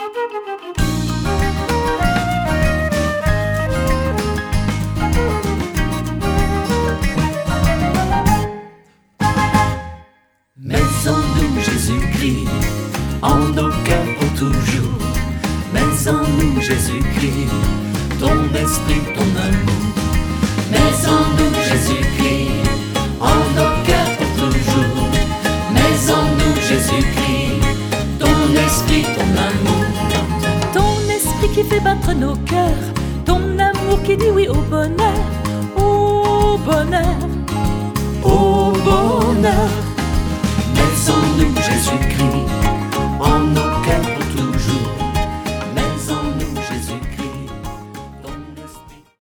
Mets en nous Jésus-Christ, en nos cœurs pour toujours. Mets en nous Jésus-Christ, ton esprit, ton amour.